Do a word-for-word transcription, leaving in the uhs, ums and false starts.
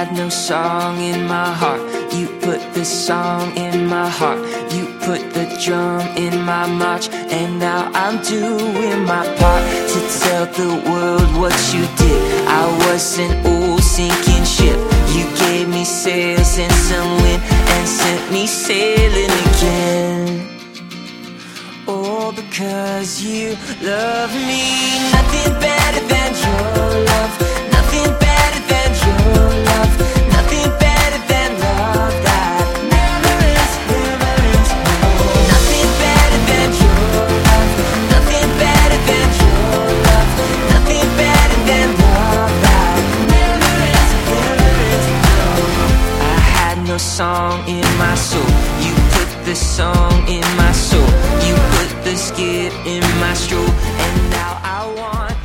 had no song in my heart. You put the song in my heart. You put the drum in my march. And now I'm doing my part to tell the world what you did. I was an old sinking ship. You gave me sails and some wind and sent me sailing again. All because you love me. Nothing better than your love. Nothing better than your love. Nothing better than love that never ends, never ends. Nothing better than your love. Nothing better than your love. Nothing better than love that never ends, never ends. I had no song in my soul. You put the song in my soul. You put the skid in my stroll. And now I want